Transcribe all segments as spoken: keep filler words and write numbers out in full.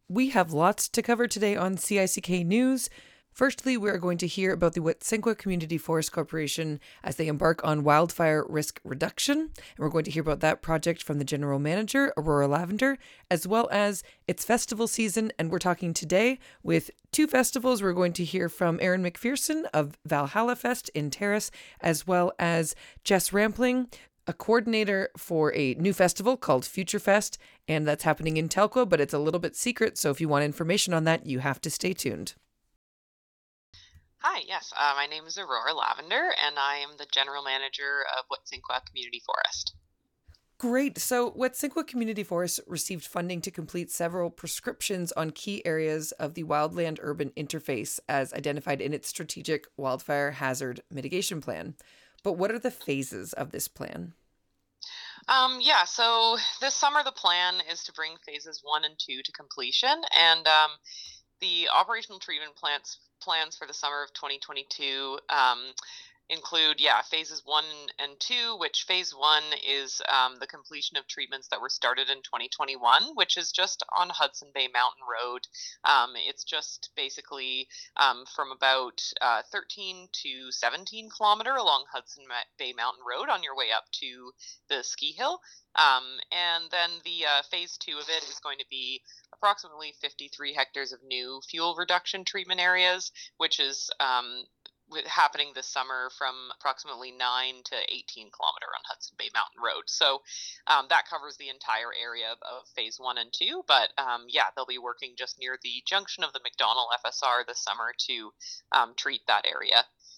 We have lots to cover today on C I C K News. Firstly, we are going to hear about the Wet'suwet'en Community Forest Corporation as they embark on wildfire risk reduction. And we're going to hear about that project from the general manager, Aurora Lavender, as well as its festival season. And we're talking today with two festivals. We're going to hear from Erin McPherson of Valhalla Fest in Terrace, as well as Jess Rampling, a coordinator for a new festival called Future Fest, and that's happening in Telkwa, but it's a little bit secret, so if you want information on that, you have to stay tuned. Hi, yes, uh, my name is Aurora Lavender, and I am the general manager of Wet'suwet'en Community Forest. Great. So, Wet'suwet'en Community Forest received funding to complete several prescriptions on key areas of the wildland urban interface as identified in its strategic wildfire hazard mitigation plan. But what are the phases of this plan? Um, yeah, so this summer the plan is to bring phases one and two to completion, and um, the operational treatment plants plans for the summer of twenty twenty-two um, include, yeah, phases one and two, which phase one is um, the completion of treatments that were started in twenty twenty-one, which is just on Hudson Bay Mountain Road. Um, it's just basically um, from about uh, thirteen to seventeen kilometer along Hudson Bay Mountain Road on your way up to the ski hill. Um, and then the uh, phase two of it is going to be approximately fifty-three hectares of new fuel reduction treatment areas, which is um, happening this summer from approximately nine to eighteen kilometer on Hudson Bay Mountain Road. So um, that covers the entire area of, of phase one and two. But um, yeah, they'll be working just near the junction of the McDonald F S R this summer to um, treat that area.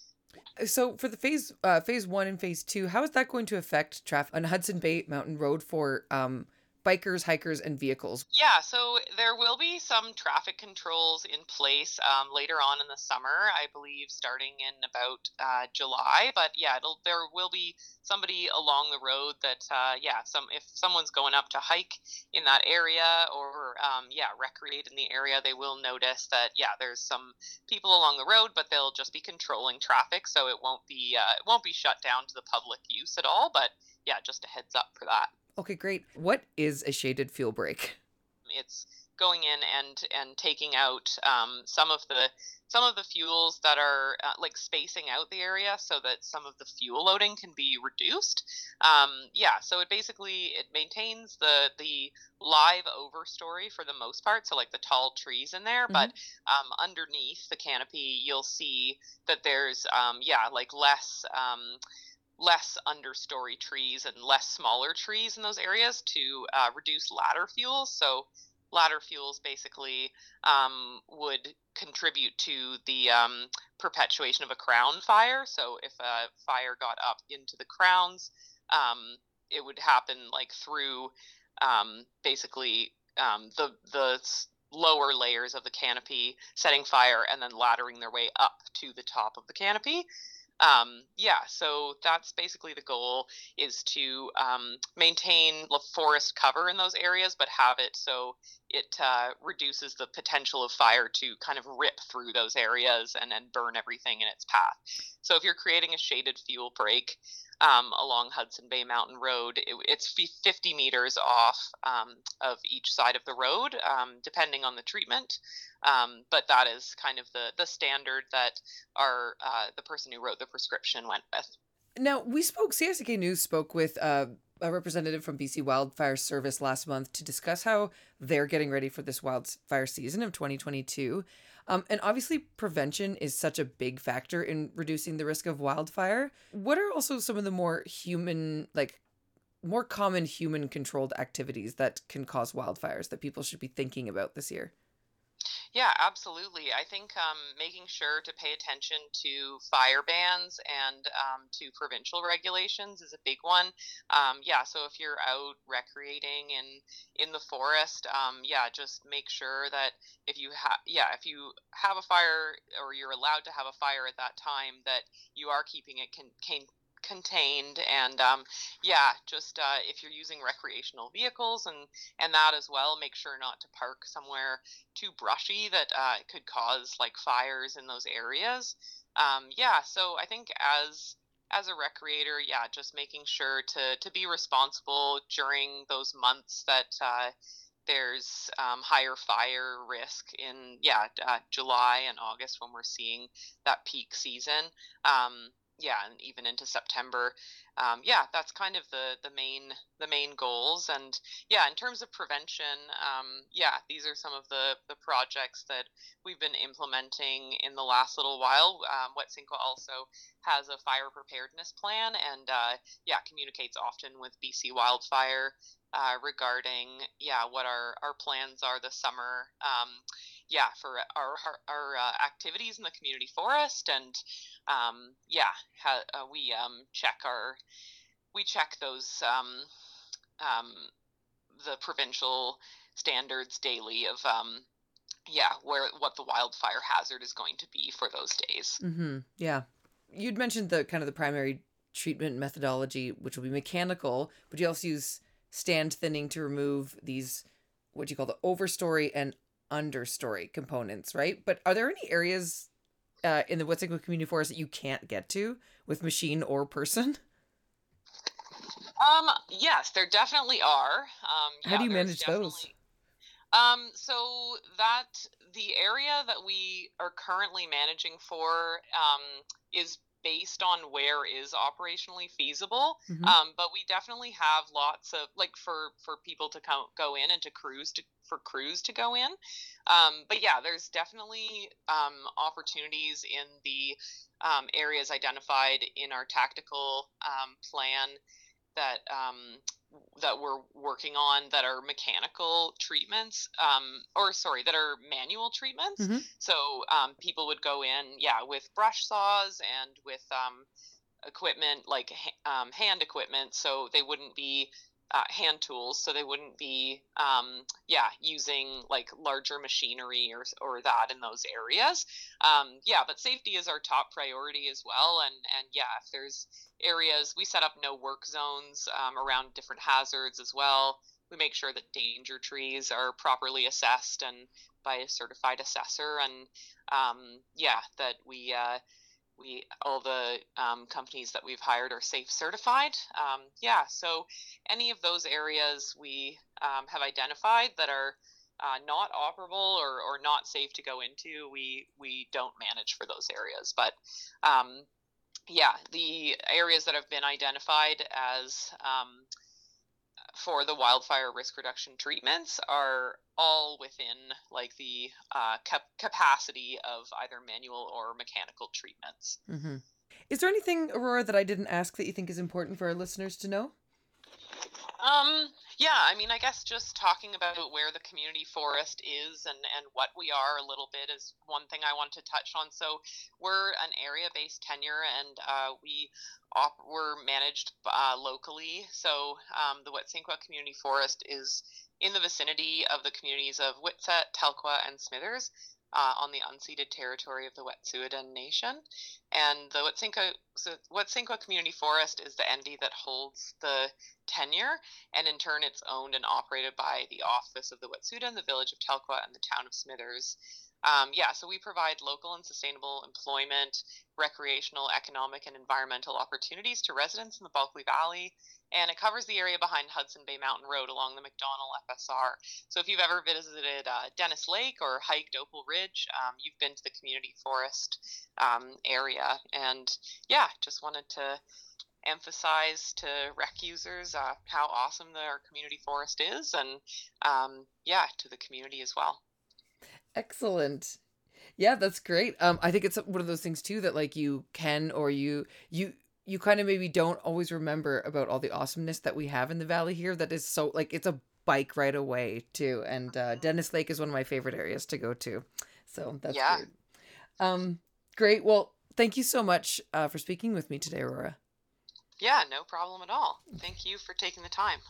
So for the phase uh, phase one and phase two, how is that going to affect traffic on Hudson Bay Mountain Road for um, bikers, hikers, and vehicles? Yeah, so there will be some traffic controls in place um, later on in the summer, I believe, starting in about uh, July. But yeah, it'll, there will be somebody along the road that, uh, yeah, some if someone's going up to hike in that area or um, yeah, recreate in the area, they will notice that yeah, there's some people along the road, but they'll just be controlling traffic, so it won't be uh, it won't be shut down to the public use at all. But yeah, just a heads up for that. Okay, great. What is a shaded fuel break? It's going in and and taking out um, some of the some of the fuels that are uh, like spacing out the area so that some of the fuel loading can be reduced. Um, yeah, so it basically it maintains the the live overstory for the most part, so like the tall trees in there, Mm-hmm. but um, underneath the canopy you'll see that there's um, yeah like less um, less understory trees and less smaller trees in those areas to uh, reduce ladder fuels. So ladder fuels basically um, would contribute to the um, perpetuation of a crown fire. So if a fire got up into the crowns, um, it would happen like through um, basically um, the the lower layers of the canopy setting fire and then laddering their way up to the top of the canopy. Um, yeah, so that's basically the goal, is to um, maintain the forest cover in those areas, but have it so it uh, reduces the potential of fire to kind of rip through those areas and then burn everything in its path. So if you're creating a shaded fuel break um, along Hudson Bay Mountain Road, it, it's fifty meters off um, of each side of the road, um, depending on the treatment. Um, but that is kind of the the standard that our uh, the person who wrote the prescription went with. Now, we spoke, C I C K News spoke with uh, a representative from B C Wildfire Service last month to discuss how they're getting ready for this wildfire season of twenty twenty-two. Um, and obviously, prevention is such a big factor in reducing the risk of wildfire. What are also some of the more human, like, more common human controlled activities that can cause wildfires that people should be thinking about this year? Yeah, absolutely. I think um, making sure to pay attention to fire bans and um, to provincial regulations is a big one. Um, yeah, so if you're out recreating in in the forest, um, yeah, just make sure that if you have yeah if you have a fire or you're allowed to have a fire at that time, that you are keeping it con- can contained. And um, yeah, just uh, if you're using recreational vehicles and and that as well, make sure not to park somewhere too brushy that uh, could cause like fires in those areas. Um, yeah, so I think as as a recreator, yeah, just making sure to to be responsible during those months that uh, there's um, higher fire risk in yeah uh, July and August when we're seeing that peak season. Um, yeah, and even into September. Um, yeah, that's kind of the the main the main goals. And yeah, in terms of prevention, um, yeah, these are some of the the projects that we've been implementing in the last little while. Um, Wet'suwet'en also has a fire preparedness plan, and uh, yeah, communicates often with B C Wildfire uh, regarding yeah what our our plans are this summer. Um, yeah, for our our, our uh, activities in the community forest. And um, yeah, ha, uh, we um, check our we check those um, um, the provincial standards daily of um, yeah where what the wildfire hazard is going to be for those days. Mm-hmm. Yeah. You'd mentioned the kind of the primary treatment methodology, which will be mechanical, but you also use stand thinning to remove these, what you call the overstory and understory components, right? But are there any areas uh, in the Wet'suwet'en Community Forest that you can't get to with machine or person? Um, yes, there definitely are. Um, How yeah, do you there's manage those? definitely. Um, so that the area that we are currently managing for um, is based on where is operationally feasible. Mm-hmm. Um, but we definitely have lots of like for for people to come go in and to cruise to for crews to go in. Um, but yeah, there's definitely um, opportunities in the um, areas identified in our tactical um, plan that um, that we're working on that are mechanical treatments, um, or sorry, that are manual treatments. Mm-hmm. So um, people would go in, yeah, with brush saws and with um, equipment like um, hand equipment, so they wouldn't be uh, hand tools, so they wouldn't be um, yeah using like larger machinery or or that in those areas. Um, yeah, but safety is our top priority as well. And and yeah, if there's areas, we set up no work zones um, around different hazards as well. We make sure that danger trees are properly assessed and by a certified assessor. And um, yeah, that we uh, we all the um, companies that we've hired are safe certified. Um, yeah, so any of those areas we um, have identified that are uh, not operable or, or not safe to go into, we we don't manage for those areas. But um, yeah, the areas that have been identified as um, for the wildfire risk reduction treatments are all within like the uh, cap- capacity of either manual or mechanical treatments. Mm-hmm. Is there anything, Aurora, that I didn't ask that you think is important for our listeners to know? Um, yeah, I mean, I guess just talking about where the community forest is and, and what we are a little bit is one thing I want to touch on. So we're an area-based tenure, and uh, we op- we're managed uh, locally. So um, the Wet'suwet'en Community Forest is in the vicinity of the communities of Whitsett, Telkwa, and Smithers. Uh, on the unceded territory of the Wet'suwet'en Nation. And the Wet'suwet'en, so Wet'suwet'en Community Forest is the entity that holds the tenure, and in turn it's owned and operated by the Office of the Wet'suwet'en, the Village of Telkwa, and the Town of Smithers. Um, yeah, so we provide local and sustainable employment, recreational, economic, and environmental opportunities to residents in the Bulkley Valley, and it covers the area behind Hudson Bay Mountain Road along the McDonnell F S R. So if you've ever visited uh, Dennis Lake or hiked Opal Ridge, um, you've been to the community forest um, area. And yeah, just wanted to emphasize to rec users uh, how awesome our community forest is, and um, yeah, to the community as well. Excellent. Yeah, that's great. Um, I think it's one of those things too that like you can or you you you kind of maybe don't always remember about all the awesomeness that we have in the valley here. That is so like it's a bike ride away too. And uh, Dennis Lake is one of my favorite areas to go to. So that's Yeah. great. Um, great. Well, thank you so much uh, for speaking with me today, Aurora. Yeah, no problem at all. Thank you for taking the time.